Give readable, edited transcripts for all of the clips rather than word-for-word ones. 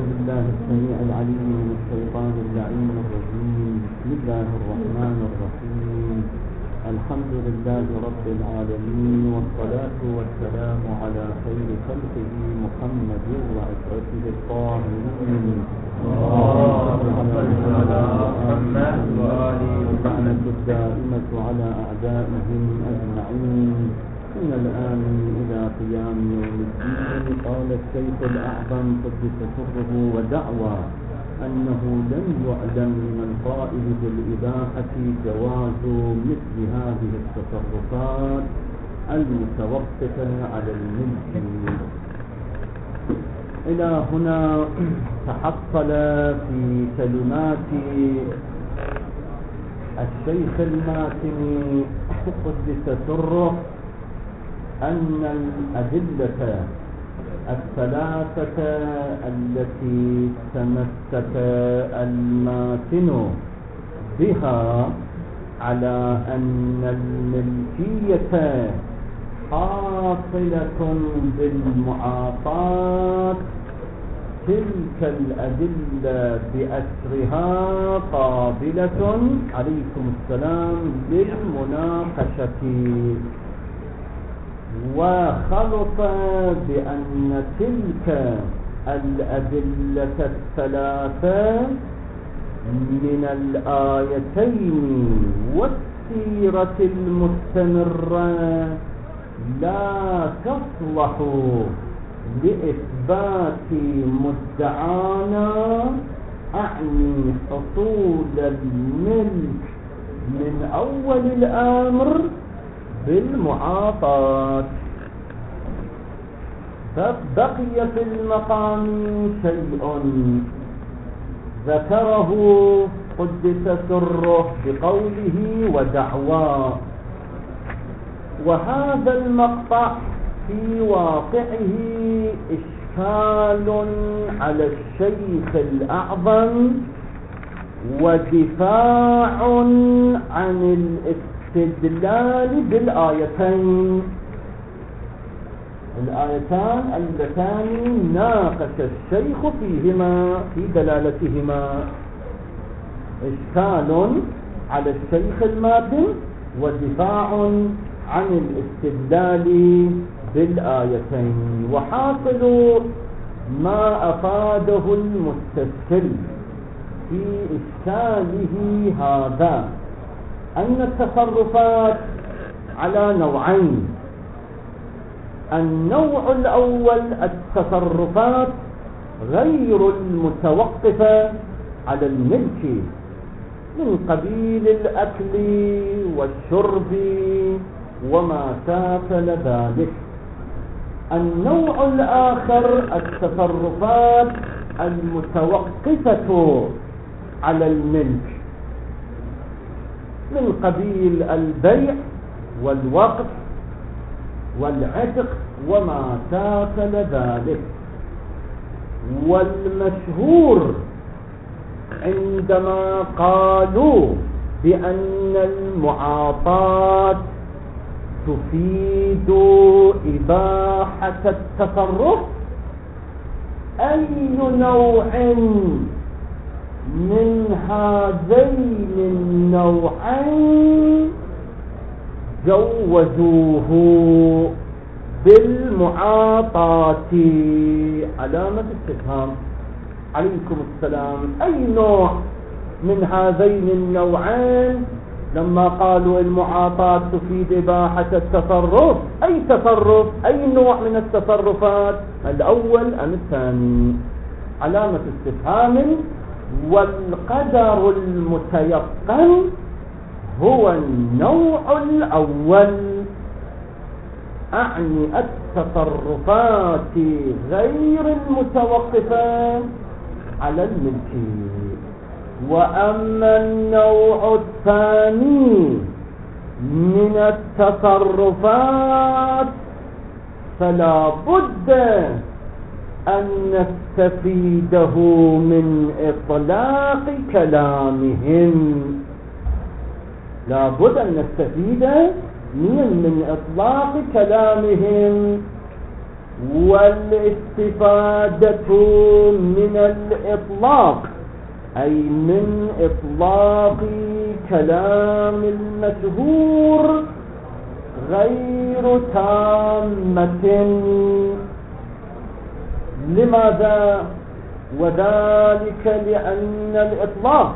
بالله السميع العليم من الشيطان اللعين الرجيم. بسم الله الرحمن الرحيم. الحمد لله رب العالمين، والصلاة والسلام على خير خلقه محمد وعترته الطاهرين، واللعنة الدائمة على أعدائهم أجمعين من الآن إلى قيام يوم الدين. قال الشيخ الأعظم قدس سره ودعوى أنه لم يعلم من القائل بالإباحة جواز مثل هذه التصرفات المتوقفة على الملك. إلى هنا تحصل في كلمات الشيخ الماتني قدس سره أن الأدلة الثلاثة التي تمسك الماتن بها على أن الملكية حاصلة بالمعاطاة، تلك الأدلة بأسرها قابلة عليكم السلام للمناقشة، وخلط بأن تلك الأدلة الثلاثة من الآيتين والسيرة المستمرة لا تصلح لإثبات مدعانا، أعني حصول الملك من أول الأمر بالمعاطاة. فبقي في المقام شيء ذكره قدس سره بقوله ودعواه، وهذا المقطع في واقعه إشكال على الشيخ الأعظم ودفاع عن الاستدلال بالآيتين اللتان ناقش الشيخ فيهما في دلالتهما. إشكال على الشيخ الماتن ودفاع عن الاستدلال بالآيتين. وحاصل ما أفاده المستشكل في إشكاله هذا أن التصرفات على نوعين. النوع الأول التصرفات غير المتوقفة على الملك من قبيل الأكل والشرب وما شاكل ذلك. النوع الآخر التصرفات المتوقفة على الملك من قبيل البيع والوقف والعتق وما شاكل ذلك. والمشهور عندما قالوا بأن المعاطاة تفيد إباحة التصرف، أي نوع من هذين النوعين جوزوه بالمعاطاة؟ علامة استفهام. عليكم السلام. أي نوع من هذين النوعين لما قالوا المعاطاة تفيد إباحة التصرف؟ أي تصرف؟ أي نوع من التصرفات؟ الأول أم الثاني؟ علامة استفهام. والقدر المتيقن هو النوع الأول، أعني التصرفات غير المتوقفة على الملك. وأما النوع الثاني من التصرفات فلا بد أن نستفيده من إطلاق كلامهم. لا بد أن نستفيد من إطلاق كلامهم. والاستفادة من الإطلاق أي من إطلاق كلام المشهور غير تامة. لماذا؟ وذلك لأن الإطلاق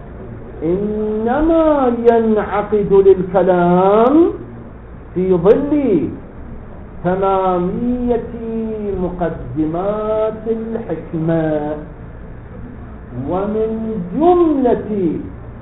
إنما ينعقد للكلام في ظل تمامية مقدمات الحكمة، ومن جملة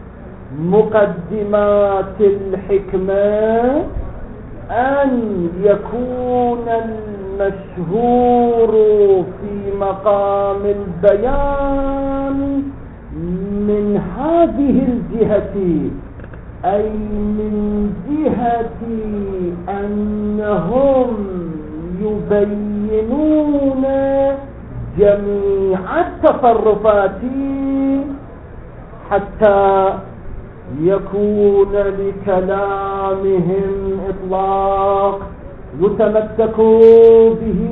مقدمات الحكمة أن يكون المشهور في مقام البيان من هذه الجهة، أي من جهة أنهم يبينون جميع التصرفات حتى يكون لكلامهم إطلاق يتمسك به،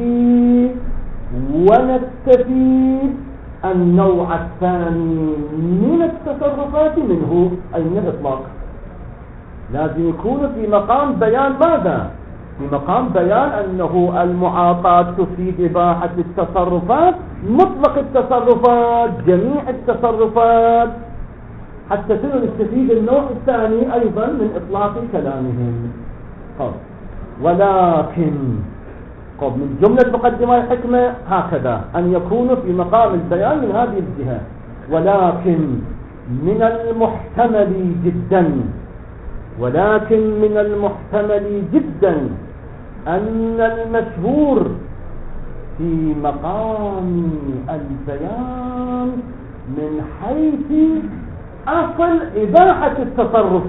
ونستفيد النوع الثاني من التصرفات منه أي من الإطلاق. لازم يكون في مقام بيان ماذا؟ في مقام بيان أنه المعاطاة تفيد إباحة التصرفات، مطلق التصرفات، جميع التصرفات، حتى نستفيد النوع الثاني أيضا من إطلاق كلامهم. ولكن من جملة مقدمة الحكمة هكذا أن يكون في مقام البيان من هذه الجهة. ولكن من المحتمل جدا أن المشهور في مقام البيان من حيث أصل إباحة التصرف،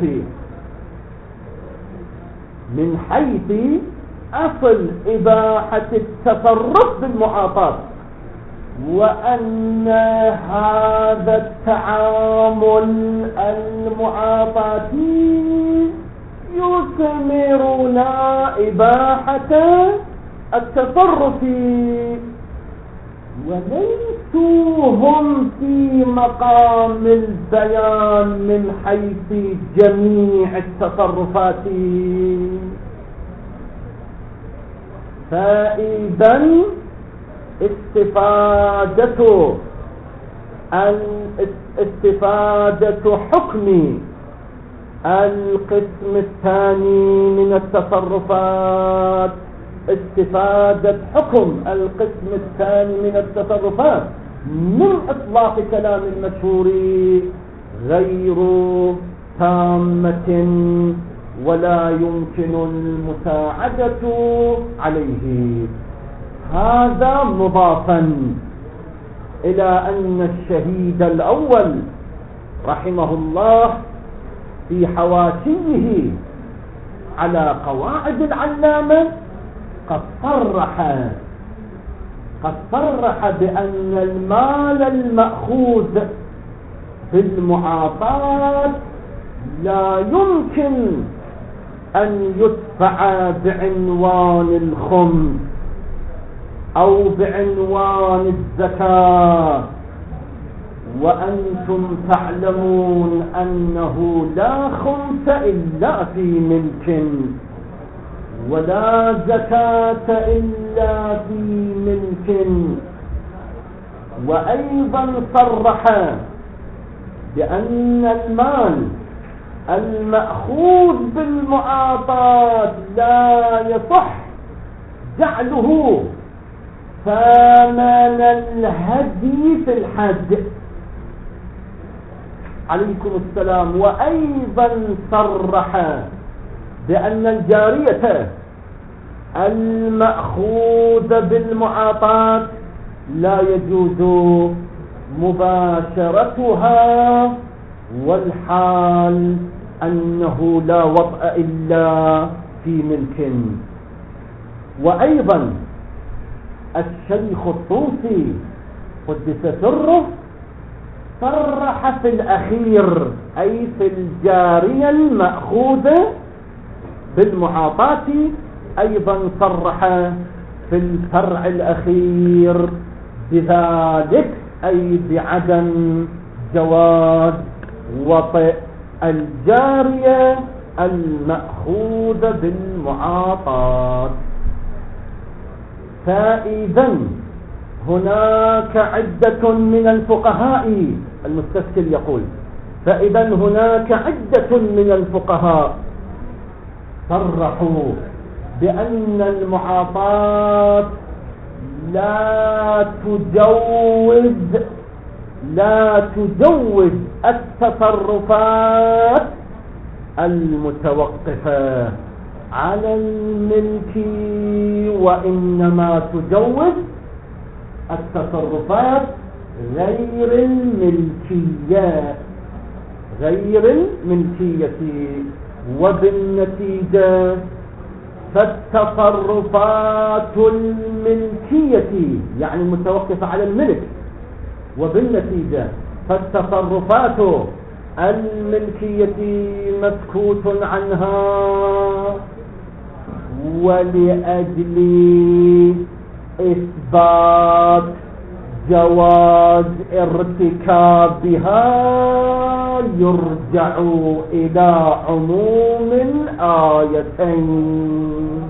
من حيث أصل إباحة التصرف بالمعاطاة، وأن هذا التعامل المعاطاتي يثمر لا إباحة التصرف، وليسوا هم في مقام البيان من حيث جميع التصرفات. فإذا استفادة حكم القسم الثاني من التصرفات، استفادة حكم القسم الثاني من التصرفات من إطلاق كلام المشهور غير تامة، ولا يمكن المساعدة عليه. هذا مضافا إلى أن الشهيد الأول رحمه الله في حواشيه على قواعد العلامة قد صرح بأن المال المأخوذ في المعاطاة لا يمكن أن يدفع بعنوان الخمس أو بعنوان الزكاة، وأنتم تعلمون أنه لا خمس إلا في ملك، ولا زكاة إلا في ملك. وأيضا صرح بأن المال المأخوذ بالمعاطاة لا يصح جعله ثمن الهدي في الحج. عليكم السلام. وأيضا صرح بأن الجارية المأخوذة بالمعاطاة لا يجوز مباشرتها، والحال أنه لا وطأ إلا في ملك. وأيضا الشيخ الطوسي قدس سره صرح في الأخير، أي في الجارية المأخوذة بالمعاطاة، أيضا صرح في الفرع الأخير بذلك أي بعدم جواز وطئ الجارية المأخوذة بالمعاطاة. فإذا هناك عدة من الفقهاء، المستشكل يقول فإذا هناك عدة من الفقهاء صرحوا بأن المعاطاة لا تجوز التصرفات المتوقفة على الملك، وإنما تجوز التصرفات غير الملكية. وبالنتيجة فالتصرفات الملكية يعني المتوقفة على الملك، وبالنتيجة فالتصرفات الملكية مسكوت عنها، ولأجل إثبات جواز ارتكابها يرجع إلى عموم الآيتين.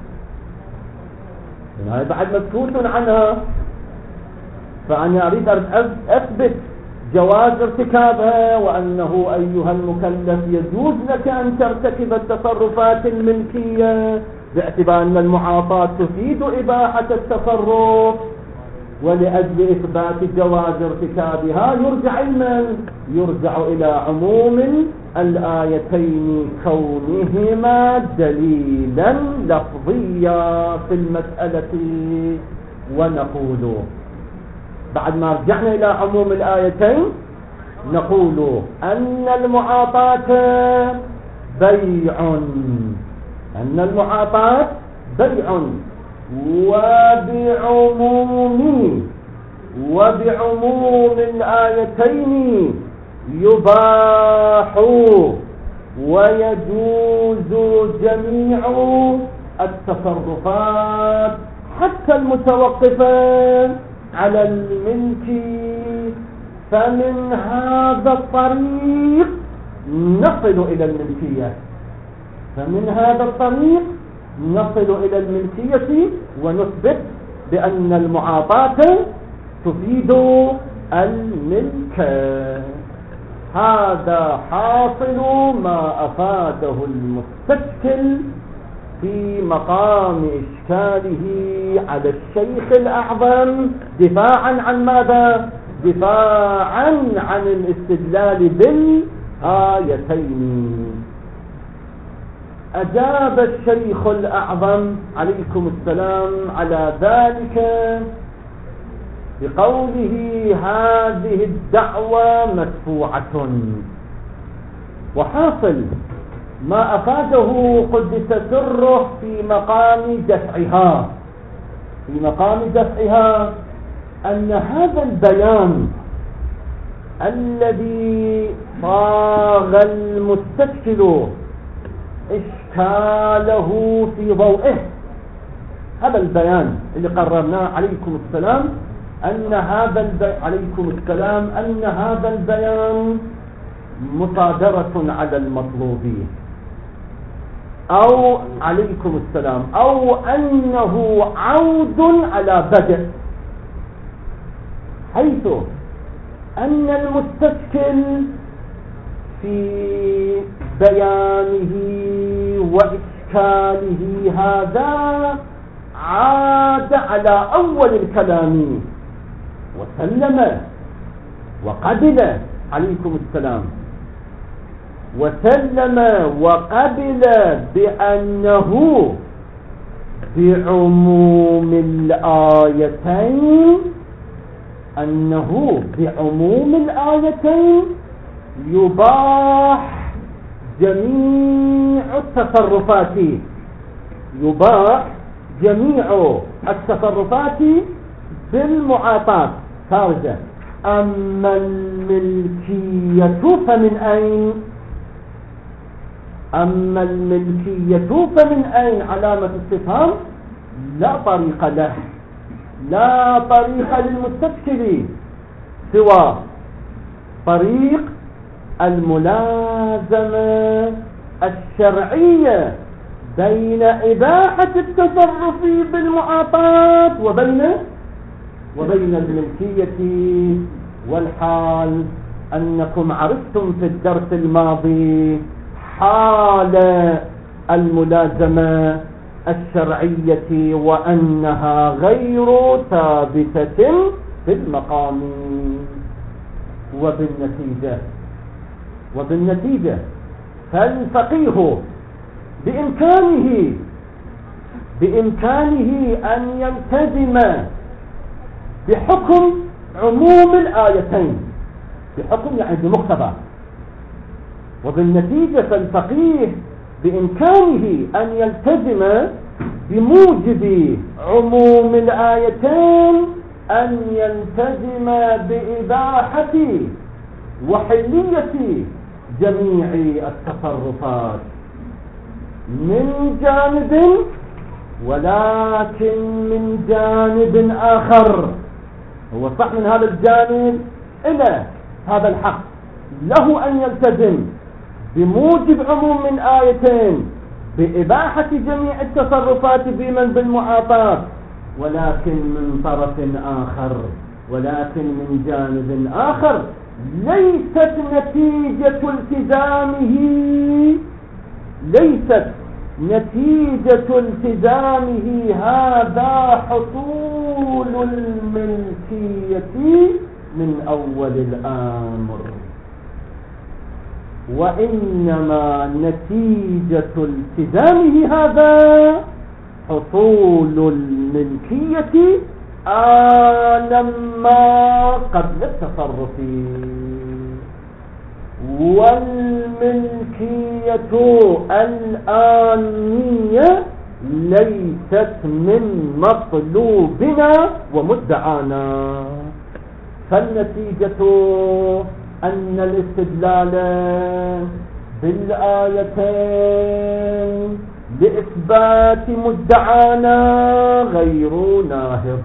هذا بعد مسكوت عنها، فأنا أريد أن أثبت جواز ارتكابها، وأنه أيها المكلف يجوز لك أن ترتكب التصرفات الملكية باعتبار أن المعاطاة تفيد إباحة التصرف. ولأجل إثبات جواز ارتكابها يرجع إلى عموم الآيتين كونهما دليلا لفظيا في المسألة. ونقول بعد ما رجعنا إلى عموم الآيتين نقول أن المعاطاة بيع، وبعموم الآيتين يباح ويجوز جميع التصرفات حتى المتوقفة على الملك. فمن هذا الطريق نصل إلى الملكية ونثبت بأن المعاطاة تفيد الملك. هذا حاصل ما أفاده المستشكل في مقام إشكاله على الشيخ الأعظم، دفاعا عن ماذا؟ دفاعا عن الاستدلال بالآيتين. أجاب الشيخ الأعظم عليكم السلام على ذلك بقوله: هذه الدعوة مدفوعة. وحاصل ما أفاده قدس سره في مقام دفعها أن هذا البيان الذي صاغ المستشكل إشكاله في ضوئه، هذا البيان اللي قررناه عليكم السلام أن هذا البيان مصادرة على المطلوب، أو عليكم السلام، أو أنه عود على بدء، حيث أن المستشكل في بيانه وإشكاله هذا عاد على أول الكلام وسلم وقبل عليكم السلام، وقبل بأنه بعموم الآيتين يباح جميع التصرفات بالمعاطاة خارجة. أما الملكية فمن أين؟ علامة استفهام لا طريق له، لا طريق للمستشكل سوى طريق الملازمة الشرعية بين إباحة التصرف بالمعاطاة وبين الملكية. والحال أنكم عرفتم في الدرس الماضي حال الملازمة الشرعية وأنها غير ثابتة في المقام. وبالنتيجة فالفقيه بإمكانه أن يلتزم بحكم عموم الآيتين، بحكم يعني بمقتضى. وبالنتيجة فالفقيه بإمكانه أن يلتزم بموجب عموم الآيتين، أن يلتزم بإباحة وحلية جميع التصرفات من جانب، ولكن من جانب آخر هو صح من هذا الجانب إلى هذا الحق له أن يلتزم بموجب عموم من آيتين بإباحة جميع التصرفات بمن بالمعاطاة، ولكن من طرف آخر، ولكن من جانب آخر ليست نتيجة التزامه هذا حصول الملكية من أول الأمر، وإنما نتيجة التزامه هذا حصول الملكية آنما قبل التصرف. والملكية الآنية ليست من مطلوبنا ومدعانا، فالنتيجة أن الاستدلال بالآيتين لإثبات مدعانا غير ناهض.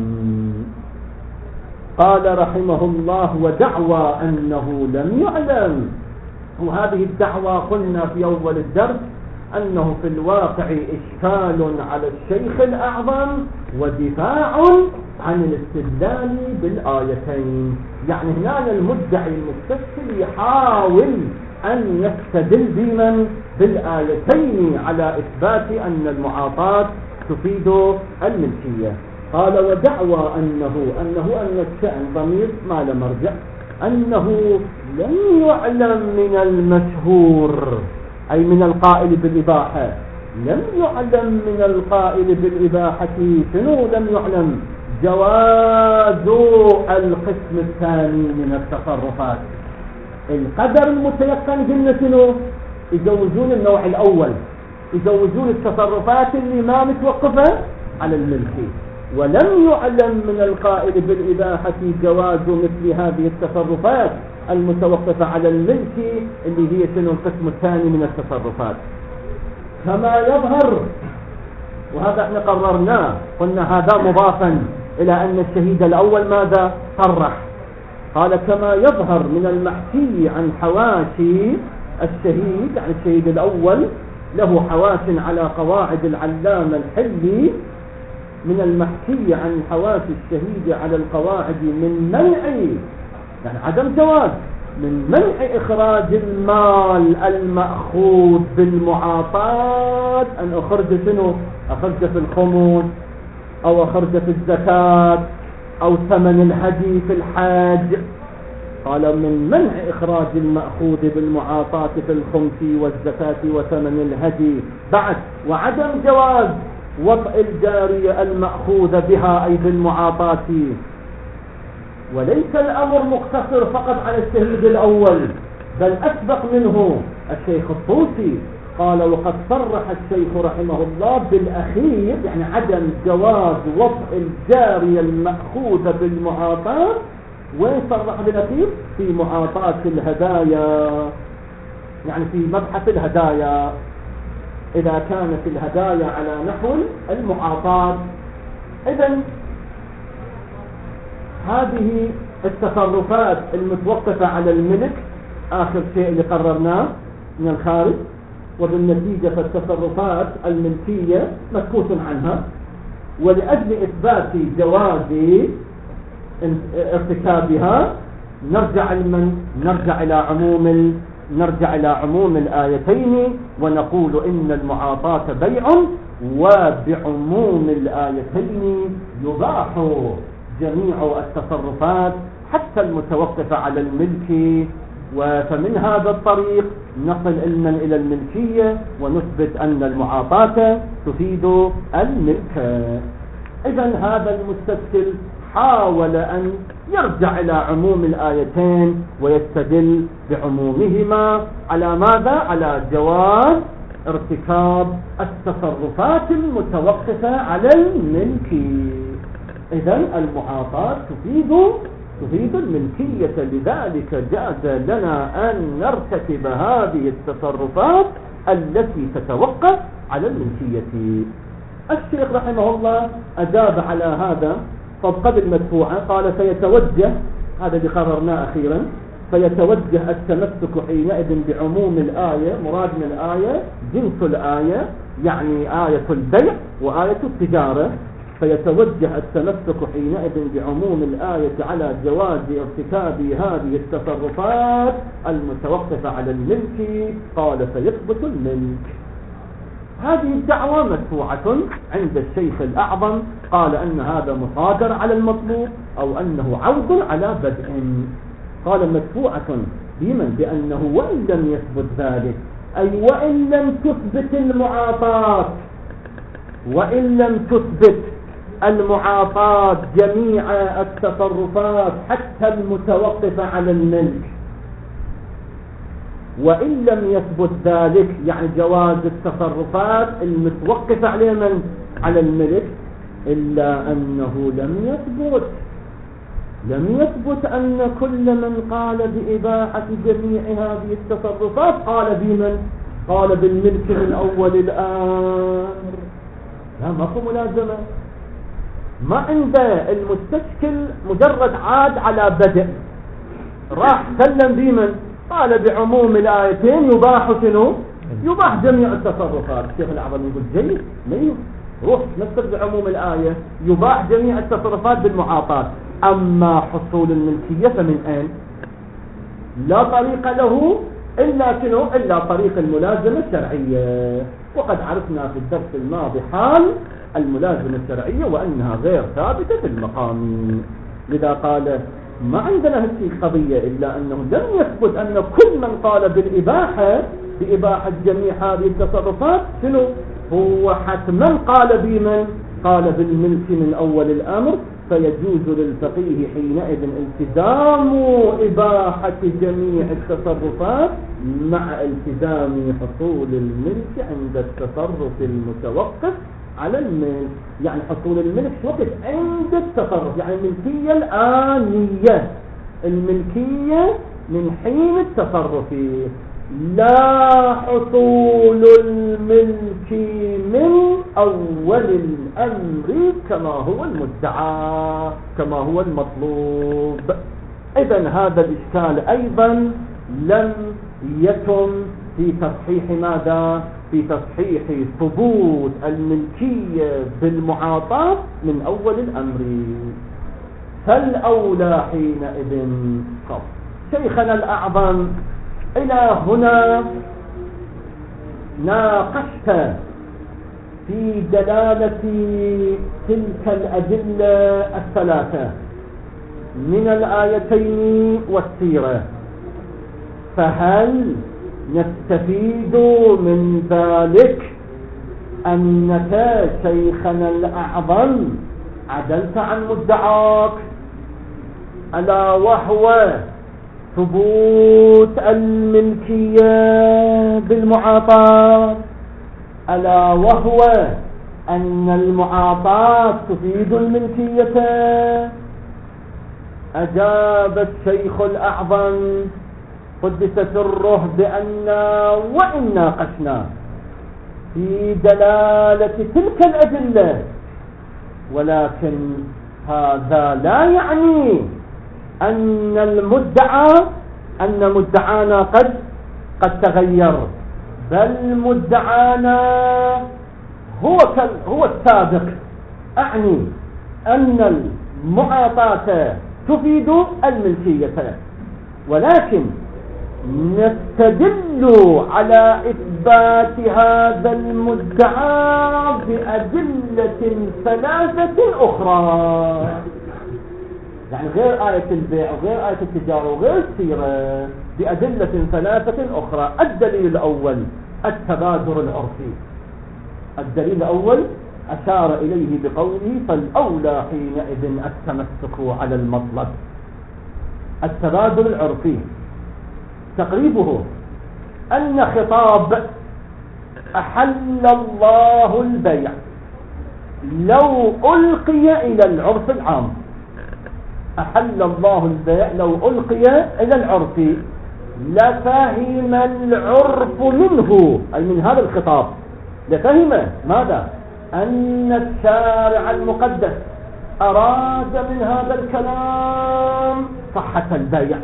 قال رحمه الله: ودعوى أنه لم يعلم. وهذه الدعوى قلنا في أول الدرس أنه في الواقع إشكال على الشيخ الأعظم ودفاع عن الاستدلال بالآيتين. يعني هنا المدعي المستشكل يحاول أن يستدل بمن بالآيتين على إثبات أن المعاطاة تفيد الملكية. قال: ودعوى أن الشأن ضمير ما له مرجع، أنه لم يعلم من المشهور أي من القائل بالإباحة، لم يعلم من القائل بالإباحة شنو لم يعلم؟ جواز القسم الثاني من التصرفات. القدر المتيقن قلنا شنو؟ يجوزون النوع الأول، يجوزون التصرفات اللي ما متوقفة على الملكي. ولم يعلم من القائل بالإباحة جواز مثل هذه التصرفات المتوقفة على الملك اللي هي شنو؟ القسم الثاني من التصرفات. كما يظهر، وهذا احنا قررناه، قلنا هذا مضافا إلى أن الشهيد الأول ماذا صرح؟ قال: كما يظهر من المحكي عن حواشي الشهيد، يعني الشهيد الأول له حواش على قواعد العلامة الحلي، من المحكي عن حواش الشهيد على القواعد من منع، يعني عدم جواز، من منع إخراج المال المأخوذ بالمعاطاة، أن أخرج شنو؟ أخرج في الخمس، أو أخرج في الزكاة، أو ثمن الهدي في الحاج. قال: من منع إخراج المأخوذ بالمعاطاة في الخمس والزكاة وثمن الهدي بعد، وعدم جواز وطء الجارية المأخوذ بها أي بالمعاطاة. وليس الأمر مقتصر فقط على الشهيد الأول، بل أسبق منه الشيخ الطوسي قال: وقد صرح الشيخ رحمه الله بالأخير، يعني عدم جواز وطء الجارية المأخوذ بالمعاطاة. وين صرح بالأخير؟ في معاطاة الهدايا، يعني في مبحث الهدايا. إذا كانت الهدايا على نحو المعاطاة. إذن هذه التصرفات المتوقفة على الملك آخر شيء اللي قررناه من الخارج، وبالنتيجة فالتصرفات الملكية مسكوت عنها. ولأجل إثبات جواز ارتكابها نرجع إلى عموم الآيتين ونقول إن المعاطاة بيع، وبعموم الآيتين يباح جميع التصرفات حتى المتوقفة على الملك. فمن هذا الطريق نصل علما إلى الملكية ونثبت أن المعاطاة تفيد الملك. إذن هذا المستشكل حاول أن يرجع إلى عموم الآيتين ويستدل بعمومهما على ماذا؟ على جواز ارتكاب التصرفات المتوقفة على الملك. إذن المعاطاة تفيد الملكية، لذلك جاز لنا أن نرتكب هذه التصرفات التي تتوقف على الملكية. الشيخ رحمه الله أجاب على هذا فقبل مدفوعة، قال فيتوجه، هذا اللي قررناه أخيرا، فيتوجه التمسك حينئذ بعموم الآية. مراد من الآية جنس الآية، يعني آية البيع وآية التجارة. فيتوجه التمسك حينئذ بعموم الآية على جواز ارتكاب هذه التصرفات المتوقفة على الملك. قال فيثبت الملك. هذه الدعوة مدفوعة عند الشيخ الأعظم، قال أن هذا مصادر على المطلوب أو أنه عود على بدء. قال مدفوعة بمن؟ بأنه وإن لم يثبت ذلك، أي وإن لم تثبت المعاطاة، وإن لم تثبت المعاطاة جميع التصرفات حتى المتوقفة على الملك، وإن لم يثبت ذلك يعني جواز التصرفات المتوقفة على من؟ على الملك، إلا أنه لم يثبت أن كل من قال بإباحة جميع هذه التصرفات قال بمن؟ قال بالملك من أول الأمر. لا، ماكو ملازمة. ما عند المستشكل مجرد عاد على بدء، راح سلم بمن؟ قال بعموم الآيتين يباح شنو؟ يباح جميع التصرفات. الشيخ الأعظم يقول جيد، ليه؟ روح نفسك بعموم الآية يباح جميع التصرفات بالمعاطاة. أما حصول الملكية فمن أين؟ لا طريق له إلا شنو؟ إلا طريق الملازمة الشرعية. وقد عرفنا في الدرس الماضي حال الملازمة الشرعية وأنها غير ثابتة في المقام. لذا قال ما عندنا هذه القضية، إلا أنه لم يثبت أن كل من قال بإباحة جميع هذه التصرفات شنو؟ هو حتما قال بمن؟ قال بالملك من أول الأمر. فيجوز للفقيه حينئذ التزام إباحة جميع التصرفات مع التزام حصول الملك عند التصرف المتوقف على الملك. يعني حصول الملك وقت عند التصرف، يعني الملكية الآنية، الملكية من حين التصرف، لا حصول الملك من أول الأمر كما هو المدعى، كما هو المطلوب. إذن هذا الإشكال أيضا لم يتم في تصحيح ماذا؟ في تصحيح ثبوت الملكية بالمعاطاة من أول الأمر. فالأولى حينئذ قول شيخنا الأعظم إلى هنا ناقشت في دلالة تلك الأدلة الثلاثة من الآيتين والسيرة. فهل نستفيد من ذلك أنك شيخنا الأعظم عدلت عن مدعاك، ألا وهو ثبوت الملكية بالمعاطاة، ألا وهو أن المعاطاة تفيد الملكية؟ أجاب الشيخ الأعظم قدس سره بأن وإن ناقشنا في دلالة تلك الأدلة، ولكن هذا لا يعني أن مدعانا قد تغير، بل مدعانا هو السابق. أعني أن المعاطاة تفيد الملكية، ولكن نستدل على إثبات هذا المدعى بأدلة ثلاثة أخرى، يعني غير آية البيع وغير آية التجارة وغير السيرة، بأدلة ثلاثة أخرى. الدليل الأول التبادر العرفي. الدليل الأول أشار إليه بقوله فالأولى حينئذ التمسك على المطلب. التبادر العرفي تقريبه أن خطاب أحل الله البيع لو ألقي إلى العرف العام، أحل الله البيع لو ألقي إلى العرف لفهم العرف منه، أي من هذا الخطاب لفهم ماذا؟ أن الشارع المقدس أراد من هذا الكلام صحة البيع،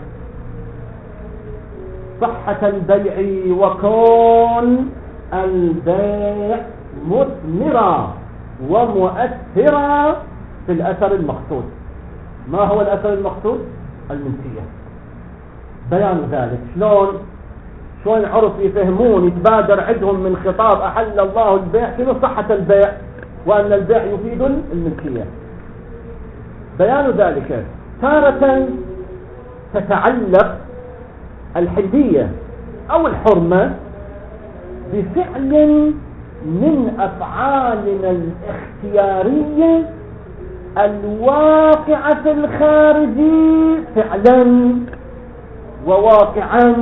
صحة البيع وكون البيع مثمرا ومؤثرا في الأثر المقصود. ما هو الأثر المقصود؟ الملكية. بيان ذلك شلون عرف يفهمون يتبادر عندهم من خطاب أحل الله البيع شنو صحة البيع وأن البيع يفيد الملكية. بيان ذلك تارة تتعلق الحلية أو الحرمة بفعل من أفعالنا الاختيارية الواقعة في الخارج فعلا وواقعا.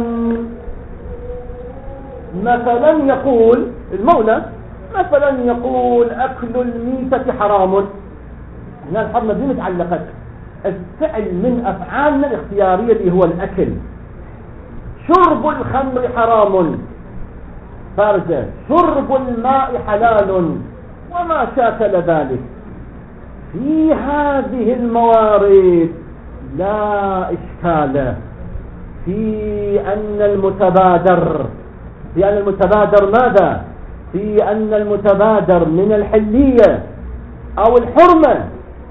مثلا يقول المولى أكل الميتة حرام، هنا الحرمة دي متعلقت الفعل من أفعالنا الاختيارية اللي هو الأكل. شرب الخمر حرام فارجة، شرب الماء حلال وما شاكل ذلك. في هذه الموارد لا إشكال في أن المتبادر ماذا؟ في أن المتبادر من الحلية أو الحرمة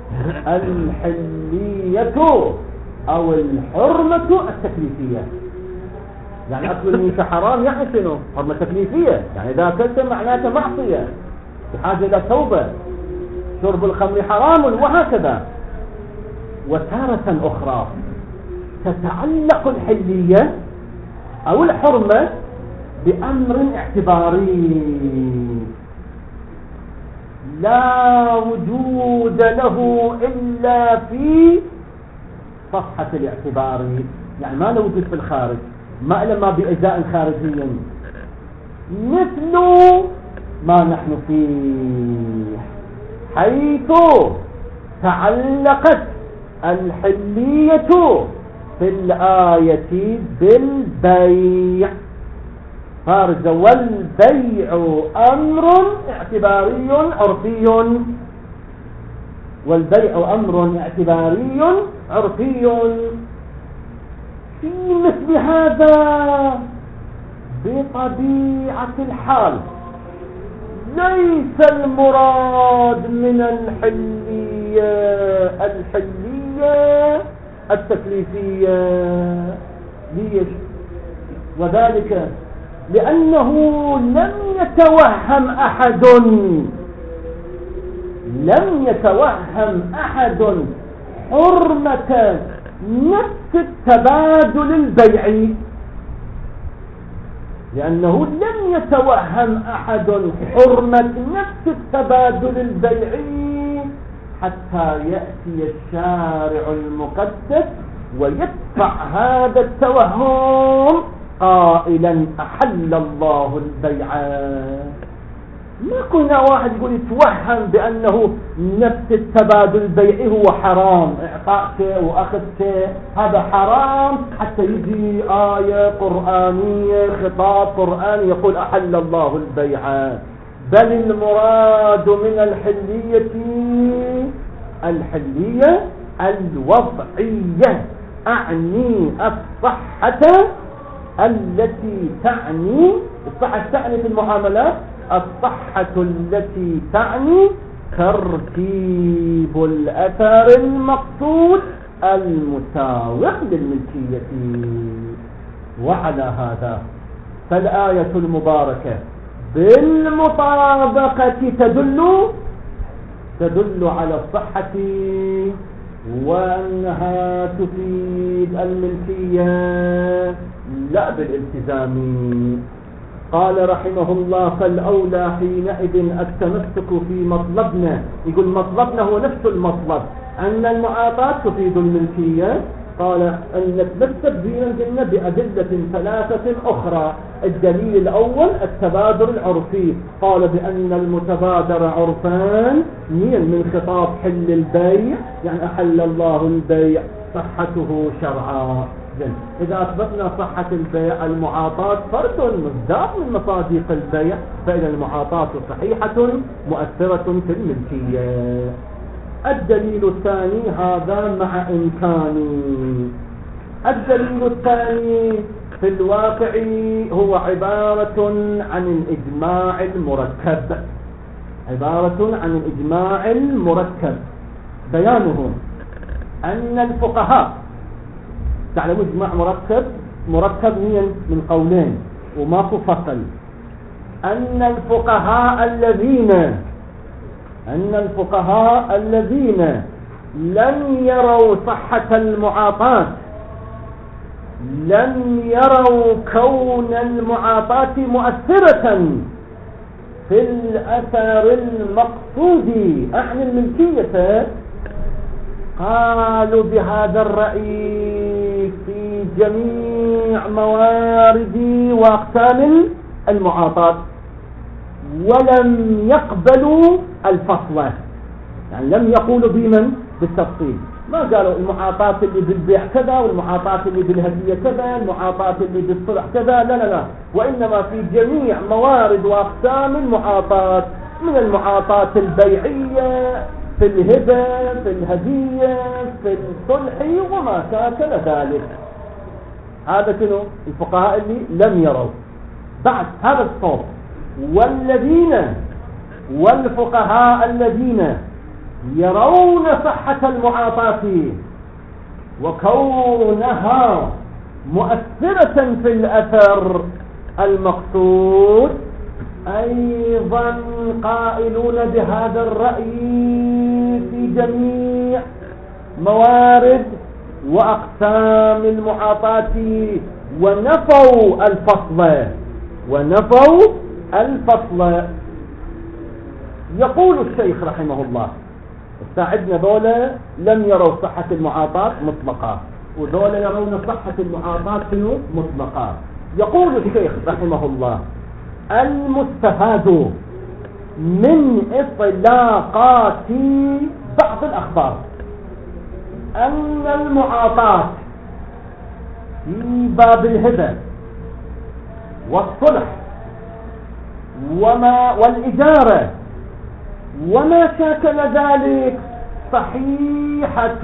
الحلية أو الحرمة التكليفية. يعني أكل الميتة حرام يعني شنو؟ حرمة تكليفية، يعني إذا أكلت معناته معصية بحاجة إلى توبة. شرب الخمر حرام وهكذا. وتارة أخرى تتعلق الحلية أو الحرمة بأمر اعتباري لا وجود له إلا في صفحة الاعتبار، يعني ما له وجود في الخارج، ما لما بإجزاء خارجيا مثل ما نحن فيه، حيث تعلقت الحلية في الآية بالبيع فارج، والبيع أمر اعتباري عرفي، والبيع أمر اعتباري عرفي. في مثل هذا بطبيعة الحال ليس المراد من الحلية التكليفية. ليش؟ وذلك لأنه لم يتوهم أحد حرمة نفس التبادل البيعي، لأنه لم يتوهم أحد حرمة نفس التبادل البيعي حتى يأتي الشارع المقدس ويدفع هذا التوهم قائلا أحل الله البيع. ما كنا واحد يقول يتوهم بأنه نفس التبادل البيعي هو حرام، إعطاء شيء وأخذ شيء هذا حرام، حتى يجي آية قرآنية خطاب قرآني يقول أحل الله البيع. بل المراد من الحلية الوضعية، أعني الصحة التي تعني، الصحة تعني في المعاملات، الصحة التي تعني ترتيب الأثر المقصود المساوق للملكية. وعلى هذا فالآية المباركة بالمطابقة تدل على الصحة، وأنها تفيد الملكية لا بالالتزام. قال رحمه الله: فالأولى حينئذ التمسك في مطلبنا. يقول مطلبنا هو نفس المطلب، أن المعاطاة تفيد الملكية. قال أن نتمسك بنا بأدلة ثلاثة أخرى. الدليل الأول التبادر العرفي، قال بأن المتبادر عرفان من خطاب حل البيع، يعني أحل الله البيع، صحته شرعا. إذا أثبتنا صحة البيع، المعاطاة فرد مصداق من مصادق البيع، فإذا المعاطاة صحيحة مؤثرة في الملكية. الدليل الثاني هذا مع إمكانه. الدليل الثاني في الواقع هو عبارة عن الإجماع المركب، بيانه أن الفقهاء، تعلموا إجماع مركب من قولين وماكو فصل، أن الفقهاء الذين لم يروا صحة المعاطاة، لم يروا كون المعاطاة مؤثرة في الأثر المقصود أعني الملكية، قالوا بهذا الرأي في جميع موارد وأقسام المعاطاة، ولم يقبلوا الفصل، يعني لم يقولوا بالتفصيل. ما قالوا المعاطاة اللي بالبيع كذا، والمعاطاة اللي بالهدية كذا، المعاطاة اللي بالصلح كذا، لا، وإنما في جميع موارد وأقسام المعاطاة، من المعاطاة البيعية، في الهبة، في الهدية، في الصلح وما شاكل ذلك. هذا كانوا الفقهاء اللي لم يروا. بعد هذا الصوت والفقهاء الذين يرون صحة المعاطاة وكونها مؤثرة في الأثر المقصود، أيضا قائلون بهذا الرأي في جميع موارد وأقسام المعاطاة، ونفوا الفصل. يقول الشيخ رحمه الله: استعدنا ذولا لم يروا صحة المعاطاة مطلقة، وذولا يرون صحة المعاطاة مطلقة. يقول الشيخ رحمه الله: المستفاد من إطلاقات بعض الأخبار أن المعاطاة في باب الهبة والصلح والإجارة وما شاكل ذلك صحيحة،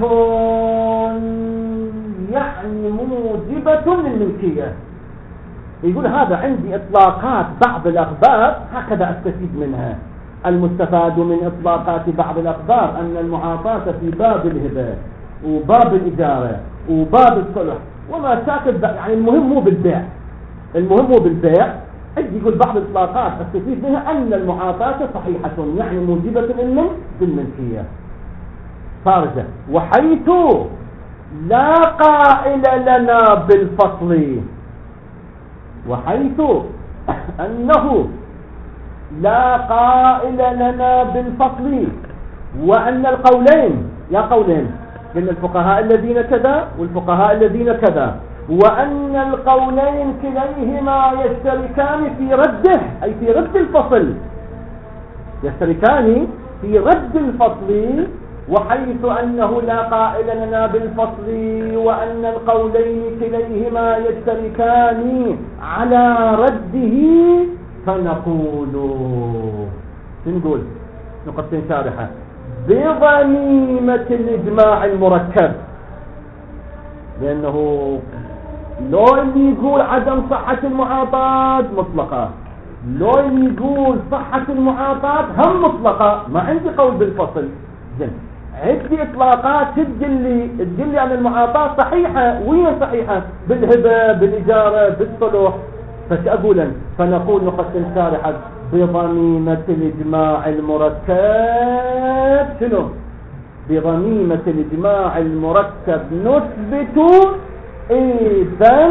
يعني موجبة للملكية. يقول هذا عندي إطلاقات بعض الأخبار هكذا أستفيد منها. المستفاد من إطلاقات بعض الأخبار أن المعاطاة في باب الهبة وباب الإجارة وباب الصلح وما شاكل، يعني المهم مو بالبيع. يقول بعض الإطلاقات أستفيد منها أن المعاطاة صحيحة، يعني موجبة للملكية خارجة، وحيث لا قائل لنا بالفصل، وحيث أنه لا قائل لنا بالفصل، وأن القولين من الفقهاء الذين كذا والفقهاء الذين كذا، وأن القولين كليهما يشتركان في رده، أي في رد الفصل، يشتركان في رد الفصل، وحيث أنه لا قائل لنا بالفصل وأن القولين كليهما يشتركان على رده، فنقول نقول نقطة شارحة بضميمة الإجماع المركب، لأنه لو اللي يقول عدم صحة المعاطاة مطلقة، لو اللي يقول صحة المعاطاة هم مطلقة، ما عندي قول بالفصل. زين، عندي إطلاقات تدل لي على المعاطاة صحيحة، وين صحيحة؟ بالهبة، بالإجارة، بالصلح. فش أقولا؟ فنقول نقطة شارحة بضميمة الإجماع المركب. شنو؟ بضميمة الإجماع المركب نثبت إذن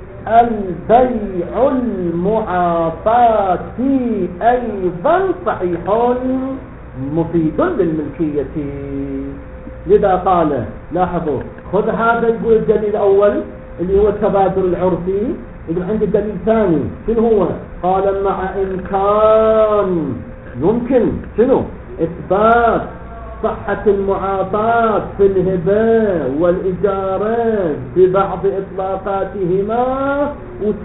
البيع المعاطاة أيضا صحيح مفيد للملكية. لذا قال، لاحظوا، خذ هذا يقول الدليل الأول اللي هو التبادل العرفي، يقول عندي الدليل الثاني شنو هو؟ قال مع إمكان يمكن شنو؟ إثبات صحة المعاطاة في الهبة والإجارة ببعض إطلاقاتهما،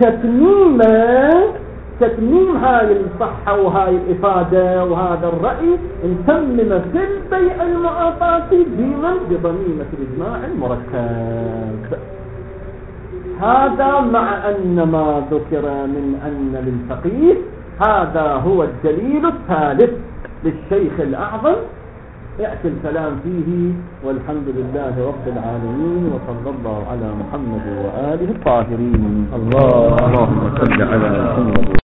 تتميم هاي الصحة وهاي الإفادة وهذا الرأي نتمم في البيع المعاطاة بضميمة الإجماع المركب. هذا مع أن ما ذكر من أن للفقيه هذا هو الدليل الثالث للشيخ الأعظم، يأتي الكلام فيه. والحمد لله رب العالمين، وصلى الله على محمد وآله الطاهرين. اللهم صل على محمد.